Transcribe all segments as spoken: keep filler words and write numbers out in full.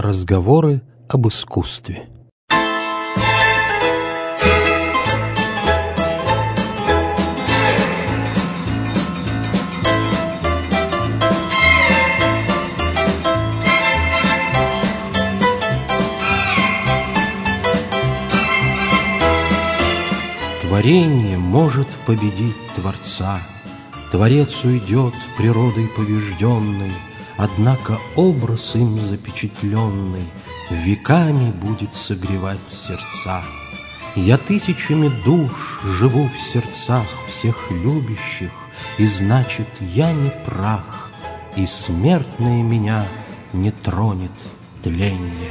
Разговоры об искусстве. Творение может победить Творца, Творец уйдет природой побежденной, однако образ им запечатленный веками будет согревать сердца. Я тысячами душ живу в сердцах всех любящих, и значит, я не прах, и смертное меня не тронет тленье.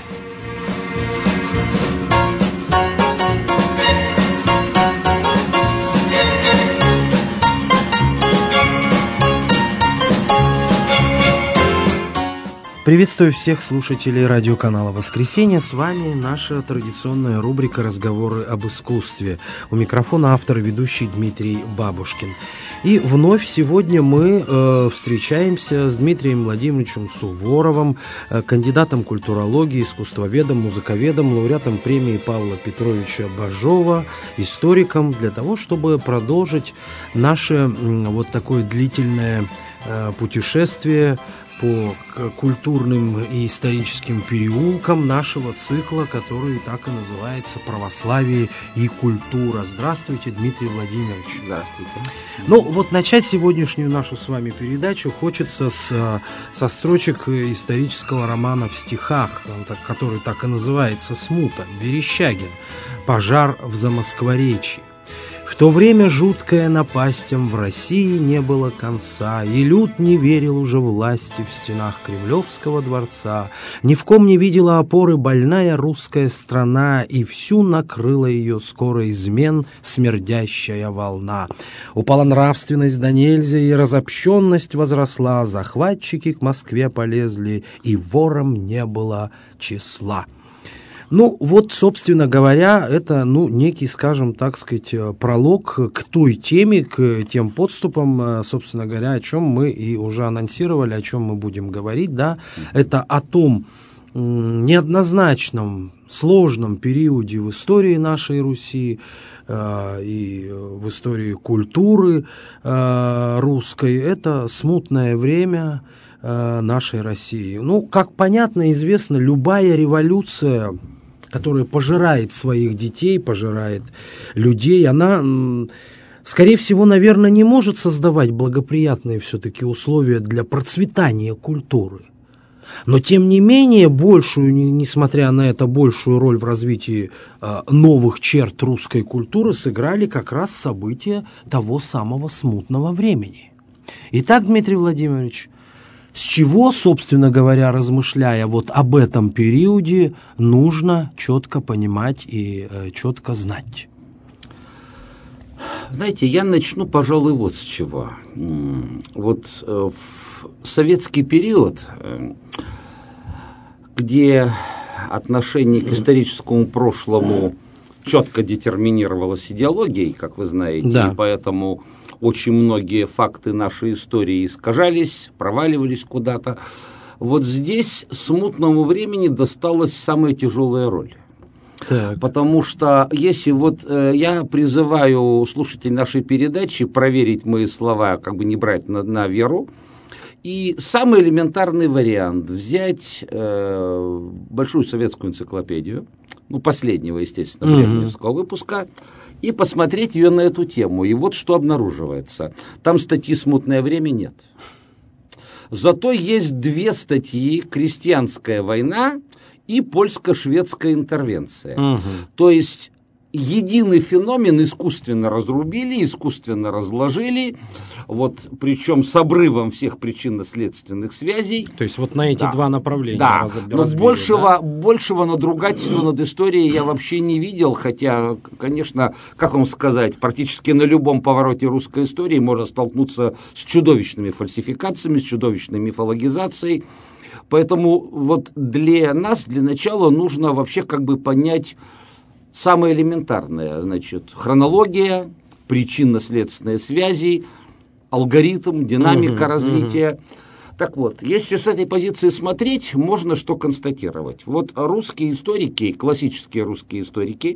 Приветствую всех слушателей радиоканала «Воскресенье». С вами наша традиционная рубрика «Разговоры об искусстве». У микрофона автор и ведущий Дмитрий Бабушкин. И вновь сегодня мы э, встречаемся с Дмитрием Владимировичем Суворовым, э, кандидатом культурологии, искусствоведом, музыковедом, лауреатом премии Павла Петровича Бажова, историком, для того, чтобы продолжить наше э, вот такое длительное э, путешествие по культурным и историческим переулкам нашего цикла, который так и называется «Православие и культура». Здравствуйте, Дмитрий Владимирович. Здравствуйте. Ну, вот начать сегодняшнюю нашу с вами передачу хочется с, со строчек исторического романа в стихах, который так и называется «Смута», Верещагин, «Пожар в Замоскворечье». В то время жуткое напастям в России не было конца, и люд не верил уже власти в стенах Кремлевского дворца. Ни в ком не видела опоры больная русская страна, и всю накрыла ее скоро измен смердящая волна. Упала нравственность да нельзя, и разобщенность возросла, захватчики к Москве полезли, и ворам не было числа. Ну, вот, собственно говоря, это, ну, некий, скажем, так сказать, пролог к той теме, к тем подступам, собственно говоря, о чем мы и уже анонсировали, о чем мы будем говорить, да, это о том неоднозначном, сложном периоде в истории нашей Руси э, и в истории культуры э, русской, это смутное время э, нашей России. Ну, как понятно, известно, любая революция, которая пожирает своих детей, пожирает людей, она, скорее всего, наверное, не может создавать благоприятные все-таки условия для процветания культуры. Но, тем не менее, большую, несмотря на это, большую роль в развитии новых черт русской культуры сыграли как раз события того самого смутного времени. Итак, Дмитрий Владимирович, с чего, собственно говоря, размышляя вот об этом периоде, нужно четко понимать и э, четко знать? Знаете, я начну, пожалуй, вот с чего. Вот э, в советский период, э, где отношение к историческому прошлому четко детерминировалось идеологией, как вы знаете, да. И поэтому очень многие факты нашей истории искажались, проваливались куда-то. Вот здесь смутному времени досталась самая тяжелая роль. Так. Потому что если вот э, я призываю слушателей нашей передачи проверить мои слова, как бы не брать на, на веру, и самый элементарный вариант взять э, большую советскую энциклопедию, ну, последнего, естественно, брежневского mm-hmm. выпуска, и посмотреть ее на эту тему. И вот что обнаруживается. Там статьи «Смутное время» нет. Зато есть две статьи «Крестьянская война» и «Польско-шведская интервенция». Угу. То есть единый феномен искусственно разрубили, искусственно разложили, вот, причем с обрывом всех причинно-следственных связей. То есть вот на эти да. два направления да. разбили. Но большего, да? большего надругательства над историей я вообще не видел, хотя, конечно, как вам сказать, практически на любом повороте русской истории можно столкнуться с чудовищными фальсификациями, с чудовищной мифологизацией. Поэтому вот для нас, для начала, нужно вообще как бы понять самое элементарное, значит, хронология, причинно-следственные связи, алгоритм, динамика uh-huh, развития. Uh-huh. Так вот, если с этой позиции смотреть, можно что констатировать. Вот русские историки, классические русские историки,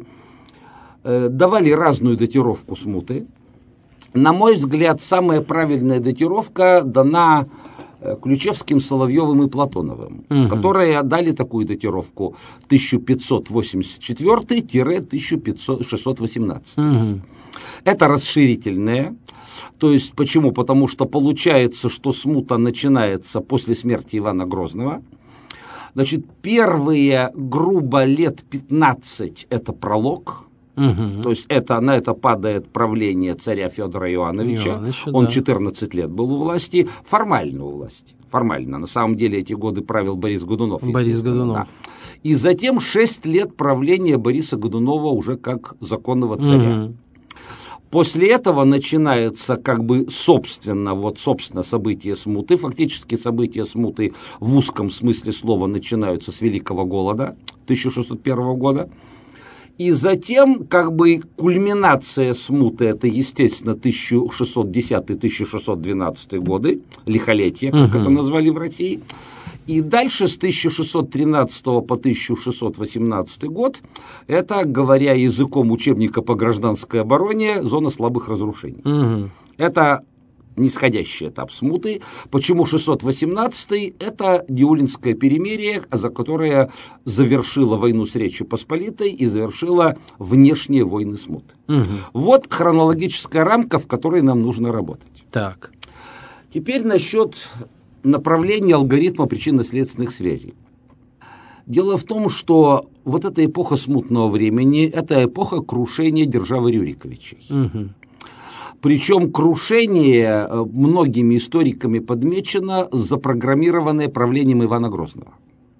э, давали разную датировку смуты. На мой взгляд, самая правильная датировка дана Ключевским, Соловьевым и Платоновым, угу. которые дали такую датировку тысяча пятьсот восемьдесят четвёртый — тысяча шестьсот восемнадцатый. Угу. Это расширительное. То есть, почему? Потому что получается, что смута начинается после смерти Ивана Грозного. Значит, первые, грубо, лет пятнадцать – это пролог. Угу. То есть, это, на это падает правление царя Федора Иоанновича. Иоанновича Он да. четырнадцать лет был у власти, формально у власти. Формально. На самом деле, эти годы правил Борис Годунов. Борис Годунов. Да. И затем шесть лет правления Бориса Годунова уже как законного царя. Угу. После этого начинается как бы собственно, вот собственно события смуты. Фактически события смуты в узком смысле слова начинаются с Великого голода тысяча шестьсот первого года. И затем как бы кульминация смуты — это, естественно, тысяча шестьсот десятый — тысяча шестьсот двенадцатый годы, лихолетие, как угу. это назвали в России. И дальше с тысяча шестьсот тринадцатого по тысяча шестьсот восемнадцатый год это, говоря языком учебника по гражданской обороне, зона слабых разрушений. Угу. Это нисходящий этап смуты. Почему шестьсот восемнадцатый? Это Диулинское перемирие, за которое завершило войну с Речью Посполитой и завершило внешние войны смуты. Угу. Вот хронологическая рамка, в которой нам нужно работать. Так. Теперь насчет направление алгоритма причинно-следственных связей. Дело в том, что вот эта эпоха смутного времени – это эпоха крушения державы Рюриковичей. Угу. Причем крушение многими историками подмечено, запрограммированное правлением Ивана Грозного.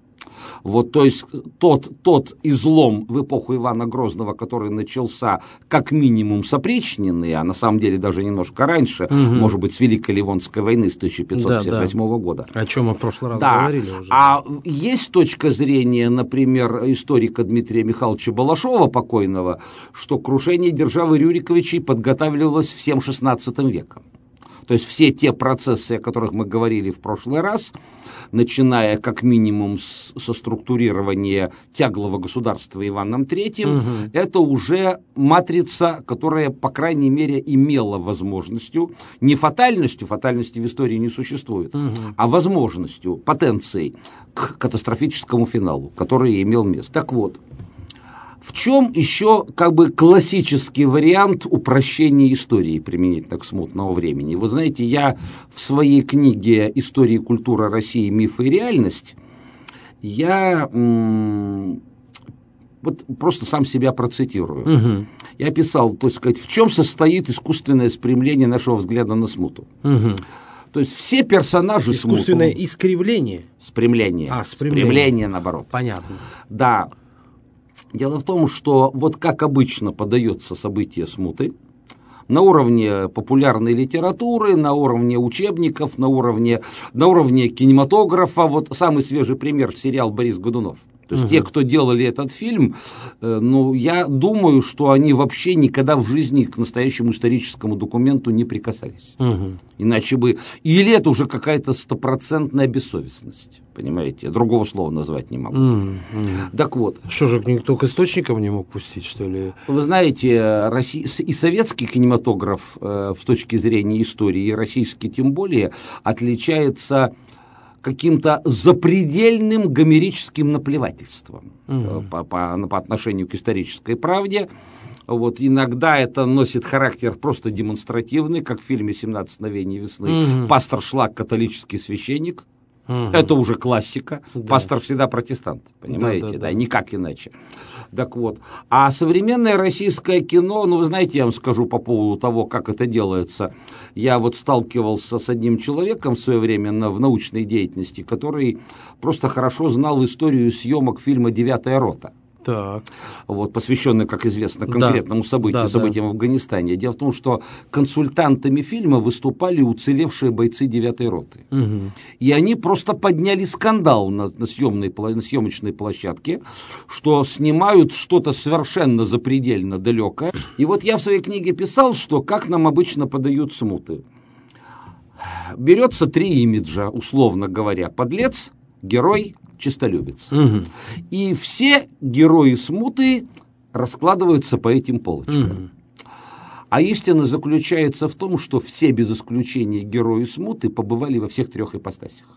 Вот, то есть тот, тот излом в эпоху Ивана Грозного, который начался как минимум с опричнины, а на самом деле даже немножко раньше, угу. может быть, с Великой Ливонской войны с тысяча пятьсот пятьдесят восьмого да, да. года. О чем мы в прошлый раз да. говорили уже. А есть точка зрения, например, историка Дмитрия Михайловича Балашова, покойного, что крушение державы Рюриковичей подготавливалось всем шестнадцатым веком. То есть все те процессы, о которых мы говорили в прошлый раз, начиная как минимум с, со структурирования тяглого государства Иваном Третьим, угу. это уже матрица, которая, по крайней мере, имела возможностью, не фатальностью, фатальности в истории не существует, угу. а возможностью, потенцией к катастрофическому финалу, который имел место. Так вот, в чем еще как бы классический вариант упрощения истории применительно к смутному времени? Вы знаете, я в своей книге «История и культура России. Мифы и реальность» я м- вот просто сам себя процитирую. Угу. Я писал, то есть сказать, в чем состоит искусственное спрямление нашего взгляда на смуту. Угу. То есть все персонажи искусственное смуту, искривление? Спрямление. А, спрямление. Спрямление, наоборот. Понятно. Да. Дело в том, что вот как обычно подается событие смуты, на уровне популярной литературы, на уровне учебников, на уровне, на уровне кинематографа, вот самый свежий пример – сериал «Борис Годунов». То есть угу. те, кто делали этот фильм, э, ну, я думаю, что они вообще никогда в жизни к настоящему историческому документу не прикасались. Угу. Иначе бы... Или это уже какая-то стопроцентная бессовестность, понимаете? Другого слова назвать не могу. Угу. Так вот. Что же, никто к источникам не мог пустить, что ли? Вы знаете, Россия, и советский кинематограф э, с точки зрения истории, и российский тем более, отличается каким-то запредельным гомерическим наплевательством угу. по, по, по отношению к исторической правде. Вот, иногда это носит характер просто демонстративный, как в фильме «семнадцать мгновений весны». Угу. Пастор Шлак – католический священник. Угу. Это уже классика. Да. Пастор всегда протестант, понимаете, да, да, да. да, никак иначе. Так вот. А современное российское кино, ну, вы знаете, я вам скажу по поводу того, как это делается. Я вот сталкивался с одним человеком в свое время на, в научной деятельности, который просто хорошо знал историю съемок фильма «Девятая рота». Так. Вот, посвященный, как известно, конкретному да, событию, да, событиям да. в Афганистане. Дело в том, что консультантами фильма выступали уцелевшие бойцы девятой роты. Угу. И они просто подняли скандал на, на, съемной, на съемочной площадке, что снимают что-то совершенно запредельно далекое. И вот я в своей книге писал, что как нам обычно подают смуты. берется три имиджа, условно говоря: подлец, герой, честолюбец. Угу. И все герои смуты раскладываются по этим полочкам. Угу. А истина заключается в том, что все без исключения герои смуты побывали во всех трех ипостасях.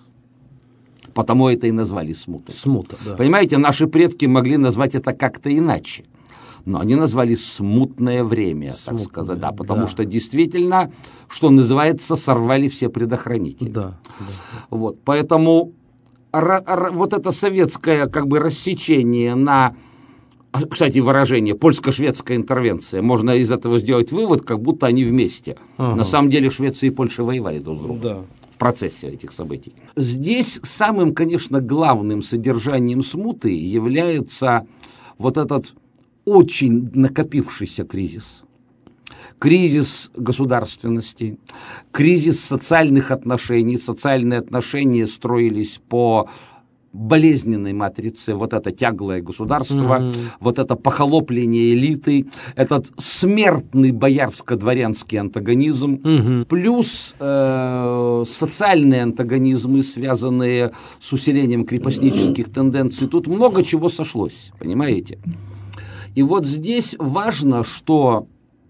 Потому это и назвали смутой. Смута, да. Понимаете, наши предки могли назвать это как-то иначе. Но они назвали смутное время, смутное, так сказать, да, потому да. что действительно, что называется, сорвали все предохранители. Да, да. Вот, поэтому р- р- вот это советское как бы рассечение на, кстати, выражение польско-шведская интервенция, можно из этого сделать вывод, как будто они вместе. Ага. На самом деле Швеция и Польша воевали друг с другом. Да. В процессе этих событий. Здесь самым, конечно, главным содержанием смуты является вот этот очень накопившийся кризис. Кризис государственности, кризис социальных отношений. Социальные отношения строились по болезненной матрице, вот это тяглое государство, mm-hmm. вот это похолопление элиты, этот смертный боярско-дворянский антагонизм, mm-hmm. плюс э, социальные антагонизмы, связанные с усилением крепостнических mm-hmm. тенденций. Тут много чего сошлось, понимаете? И вот здесь важно, что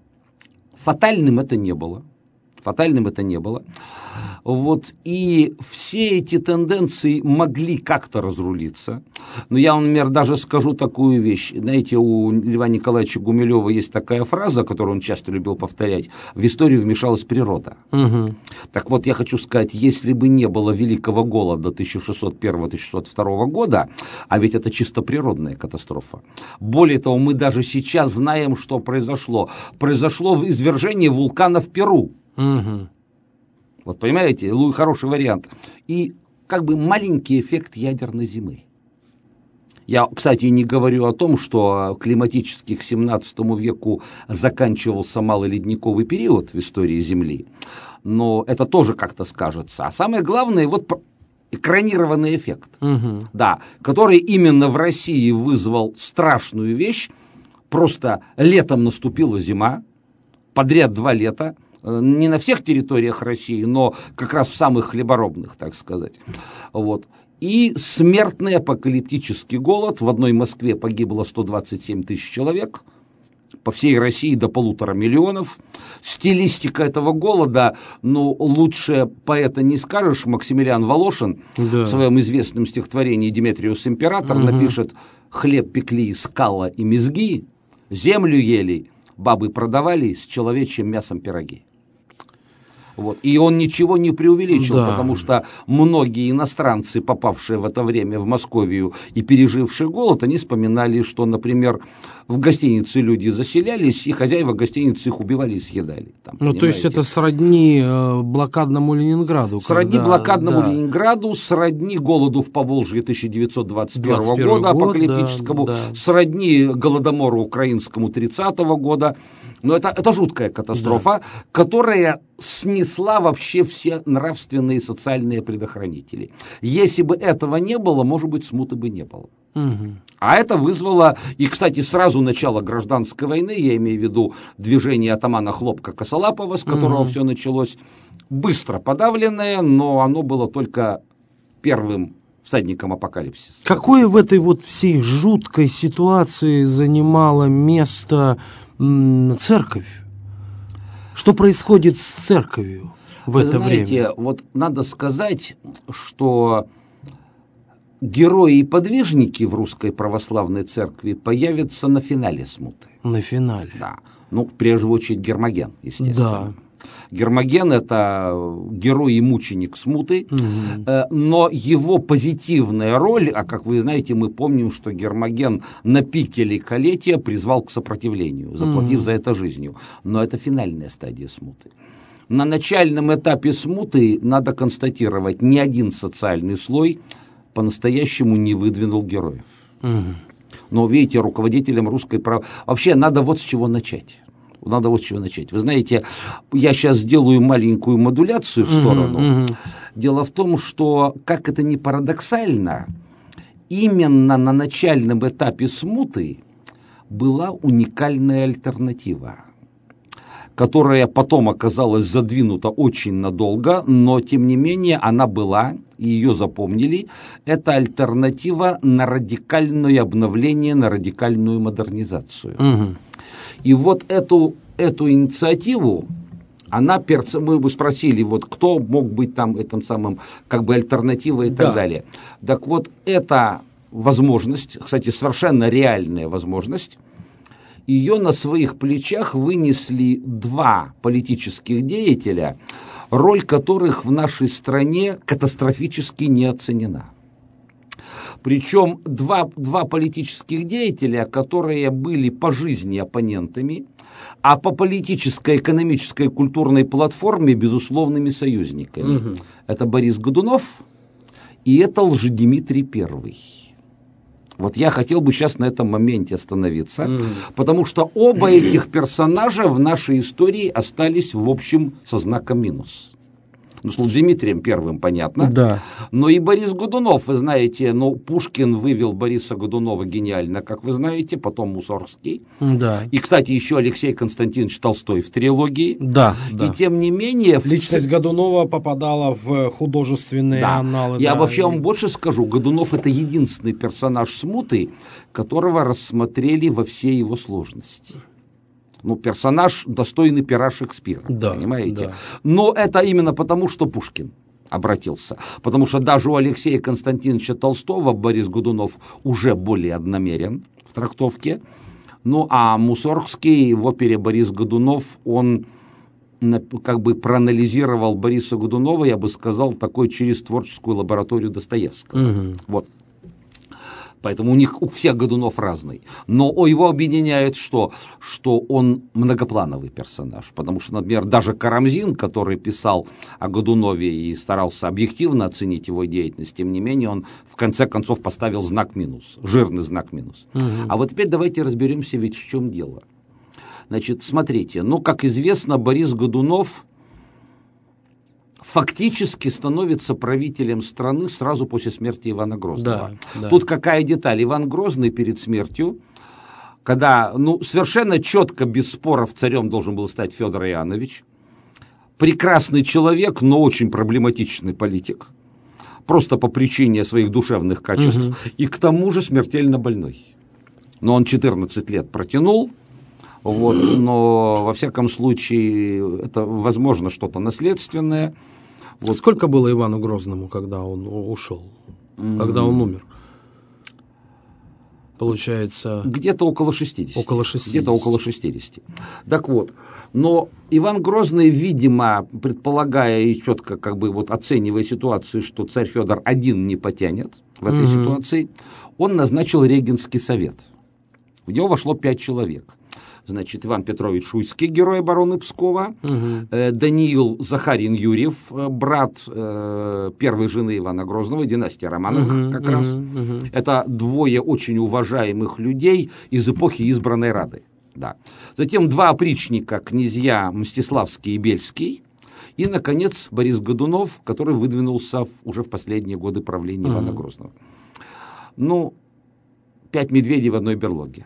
фатальным это не было. Фатальным это не было. Вот, и все эти тенденции могли как-то разрулиться. Но я вам, например, даже скажу такую вещь. Знаете, у Льва Николаевича Гумилева есть такая фраза, которую он часто любил повторять: в историю вмешалась природа. Угу. Так вот, я хочу сказать, если бы не было Великого голода тысяча шестьсот первого — тысяча шестьсот второго года, а ведь это чисто природная катастрофа. Более того, мы даже сейчас знаем, что произошло. Произошло извержение вулкана в Перу. Угу. Вот понимаете, хороший вариант. И как бы маленький эффект ядерной зимы. Я, кстати, не говорю о том, что климатически к семнадцатому веку заканчивался малоледниковый период в истории Земли. Но это тоже как-то скажется. А самое главное, вот экранированный эффект, угу. да, который именно в России вызвал страшную вещь. Просто летом наступила зима, подряд два лета. Не на всех территориях России, но как раз в самых хлеборобных, так сказать. Вот. И смертный апокалиптический голод. В одной Москве погибло сто двадцать семь тысяч человек, по всей России до полутора миллионов. Стилистика этого голода, ну, лучше поэта не скажешь. Максимилиан Волошин да. в своем известном стихотворении «Деметриус император» угу. напишет: «Хлеб пекли из кала и мезги, землю ели, бабы продавали с человечьим мясом пироги». Вот. И он ничего не преувеличил, да. потому что многие иностранцы, попавшие в это время в Московию и пережившие голод, они вспоминали, что, например, в гостинице люди заселялись, и хозяева гостиницы их убивали и съедали. Там, ну, то есть это сродни э, блокадному Ленинграду. Сродни когда... блокадному да. Ленинграду, сродни голоду в Поволжье тысяча девятьсот двадцать первого года, год, апокалиптическому, да, да. сродни голодомору украинскому тридцатого года. Но это, это жуткая катастрофа, да. которая снесла вообще все нравственные и социальные предохранители. Если бы этого не было, может быть, смуты бы не было. Угу. А это вызвало, и, кстати, сразу начало гражданской войны, я имею в виду движение атамана Хлопка Косолапова, с которого угу. все началось, быстро подавленное, но оно было только первым всадником апокалипсиса. Какое в этой вот всей жуткой ситуации занимало место м- церковь? Что происходит с церковью в Вы это знаете, время? Вот надо сказать, что герои и подвижники в Русской Православной Церкви появятся на финале смуты. На финале? Да. Ну, в первую очередь, Гермоген, естественно. Да. Гермоген – это герой и мученик смуты, угу. но его позитивная роль, а как вы знаете, мы помним, что Гермоген на пике лейколетия призвал к сопротивлению, заплатив угу. за это жизнью. Но это финальная стадия смуты. На начальном этапе смуты, надо констатировать, ни один социальный слой по-настоящему не выдвинул героев. Угу. Но, видите, руководителям русской прав... Вообще, надо вот с чего начать. Надо вот с чего начать. Вы знаете, я сейчас сделаю маленькую модуляцию в сторону. Uh-huh, uh-huh. Дело в том, что, как это ни парадоксально, именно на начальном этапе смуты была уникальная альтернатива. которая потом оказалась задвинута очень надолго, но тем не менее она была, и ее запомнили. Это альтернатива на радикальное обновление, на радикальную модернизацию. Угу. И вот эту, эту инициативу, она, мы бы спросили, вот кто мог быть там этим самым, как бы альтернативой и так да. далее. Так вот, это возможность, кстати, совершенно реальная возможность, ее на своих плечах вынесли два политических деятеля, роль которых в нашей стране катастрофически не оценена. Причем два, два политических деятеля, которые были по жизни оппонентами, а по политической, экономической, культурной платформе безусловными союзниками. Угу. Это Борис Годунов и это Лжедимитрий Первый. Вот я хотел бы сейчас на этом моменте остановиться, mm. потому что оба этих персонажа в нашей истории остались, в общем, со знаком минус. Ну, с Лжедимитрием Первым понятно. Да. Но и Борис Годунов, вы знаете, ну, Пушкин вывел Бориса Годунова гениально, как вы знаете, потом Мусоргский. Да. И, кстати, еще Алексей Константинович Толстой в трилогии. Да, да. И тем не менее... Личность в... Годунова попадала в художественные да. анналы. Я да, вообще и... вам больше скажу. Годунов — это единственный персонаж «Смуты», которого рассмотрели во всей его сложности. Ну, персонаж, достойный пера Шекспира, да, понимаете? Да. Но это именно потому, что Пушкин обратился. Потому что даже у Алексея Константиновича Толстого Борис Годунов уже более одномерен в трактовке. Ну, а Мусоргский в опере «Борис Годунов», он как бы проанализировал Бориса Годунова, я бы сказал, такой через творческую лабораторию Достоевского. Угу. Вот. Поэтому у них у всех Годунов разный. Но его объединяет что? Что он многоплановый персонаж. Потому что, например, даже Карамзин, который писал о Годунове и старался объективно оценить его деятельность, тем не менее он в конце концов поставил знак минус, жирный знак минус. Угу. А вот теперь давайте разберемся, ведь в чем дело. Значит, смотрите, ну, как известно, Борис Годунов фактически становится правителем страны сразу после смерти Ивана Грозного. Да, да. Тут какая деталь? Иван Грозный перед смертью, когда ну, совершенно четко, без споров, царем должен был стать Федор Иоаннович, прекрасный человек, но очень проблематичный политик, просто по причине своих душевных качеств, угу. и к тому же смертельно больной. Но он четырнадцать лет протянул, вот, но во всяком случае это, возможно, что-то наследственное. Вот. Сколько было Ивану Грозному, когда он ушел, mm. когда он умер? Получается... Где-то около шестидесяти. Около шестидесяти. Где-то около шестидесяти. Так вот, но Иван Грозный, видимо, предполагая и четко как бы вот оценивая ситуацию, что царь Федор один не потянет в этой mm-hmm. ситуации, он назначил Регенский совет. В него вошло пять человек. Значит, Иван Петрович Шуйский, герой обороны Пскова, угу. э, Даниил Захарин Юрьев, брат э, первой жены Ивана Грозного, династия Романовых угу, как угу, раз. Угу. Это двое очень уважаемых людей из эпохи избранной Рады. Да. Затем два опричника, князья Мстиславский и Бельский. И, наконец, Борис Годунов, который выдвинулся в, уже в последние годы правления угу. Ивана Грозного. Ну, пять медведей в одной берлоге.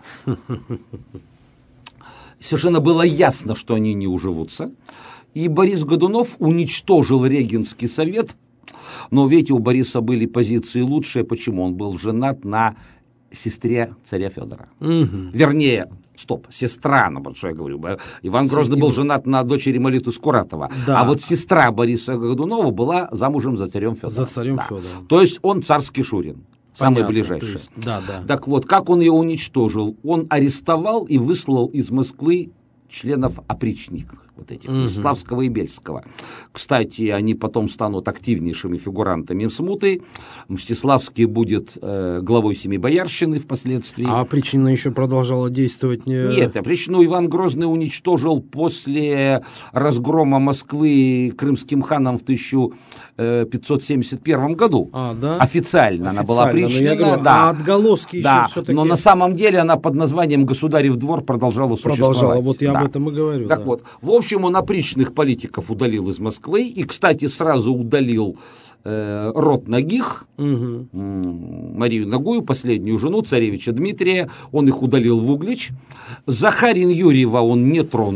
Совершенно было ясно, что они не уживутся. И Борис Годунов уничтожил Регенский совет. Но, видите, у Бориса были позиции лучшие. Почему? Он был женат на сестре царя Федора. Угу. Вернее, стоп, сестра, ну, что я говорю. Иван Грозный был женат на дочери Мелиты Скуратова. Да. А вот сестра Бориса Годунова была замужем за царем Федором. За царем да. Федором. То есть он царский шурин. Самый ближайший. Есть, да, да. Так вот, как он ее уничтожил? Он арестовал и выслал из Москвы членов опричников, вот этих, угу. Мстиславского и Бельского. Кстати, они потом станут активнейшими фигурантами смуты. Мстиславский будет э, главой Семибоярщины впоследствии. А опричнина еще продолжала действовать? Не... Нет, опричнину Иван Грозный уничтожил после разгрома Москвы крымским ханом в тысяча пятьсот семьдесят первом году. А, да? Официально, Официально она была опричнина. Говорю, да. А отголоски да. еще все-таки... Но на самом деле она под названием «Государев двор» продолжала существовать. Продолжала, вот я да. об этом и говорю. Так да. вот, в общем, он опричных политиков удалил из Москвы и, кстати, сразу удалил э, род Нагих, угу. Марию Нагую, последнюю жену царевича Дмитрия, он их удалил в Углич. Захарин Юрьева он не тронул,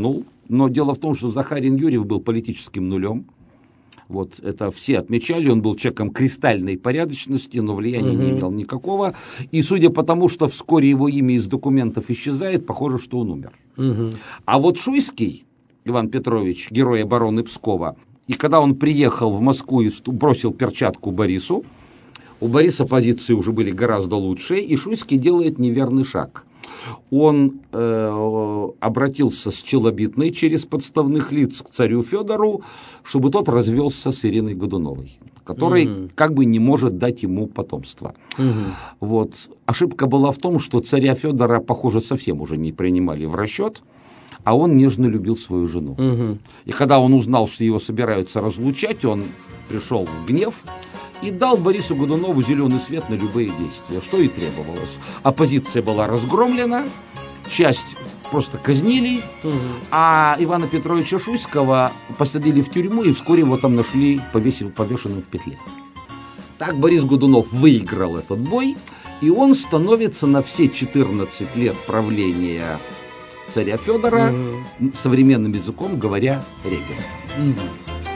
Но дело в том, что Захарин Юрьев был политическим нулем. Вот это все отмечали, он был человеком кристальной порядочности, но влияния угу. не имел никакого. И судя по тому, что вскоре его имя из документов исчезает, похоже, что он умер. Угу. А вот Шуйский Иван Петрович, герой обороны Пскова, и когда он приехал в Москву и бросил перчатку Борису, у Бориса позиции уже были гораздо лучше, и Шуйский делает неверный шаг. Он э, обратился с челобитной через подставных лиц к царю Федору, чтобы тот развелся с Ириной Годуновой, который угу. как бы не может дать ему потомство. Угу. Вот. Ошибка была в том, что царя Федора, похоже, совсем уже не принимали в расчет, а он нежно любил свою жену. Угу. И когда он узнал, что его собираются разлучать, он пришел в гнев и дал Борису Годунову зеленый свет на любые действия, что и требовалось. Оппозиция была разгромлена, часть просто казнили, угу. а Ивана Петровича Шуйского посадили в тюрьму, и вскоре его там нашли повесив, повешенным в петле. Так Борис Годунов выиграл этот бой, и он становится на все четырнадцать лет правления царя Федора, угу. современным языком говоря, регентом. Угу.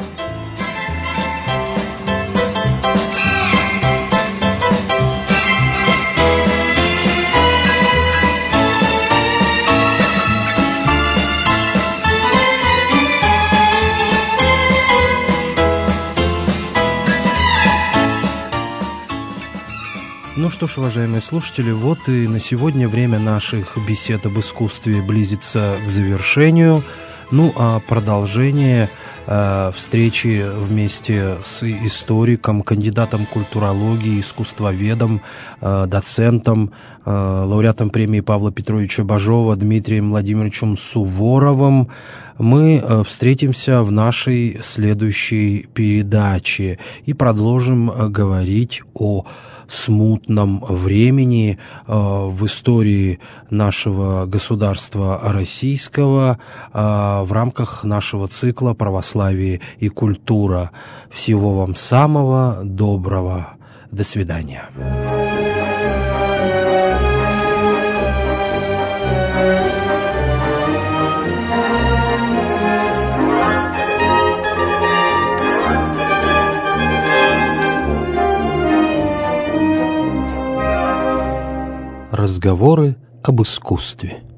Ну что ж, уважаемые слушатели, вот и на сегодня время наших бесед об искусстве близится к завершению. Ну а продолжение э, встречи вместе с историком, кандидатом культурологии, искусствоведом, э, доцентом, э, лауреатом премии Павла Петровича Бажова Дмитрием Владимировичем Суворовым мы э, встретимся в нашей следующей передаче и продолжим э, говорить о смутном времени э, в истории нашего государства российского э, в рамках нашего цикла «Православие и культура». Всего вам самого доброго. До свидания. Разговоры об искусстве.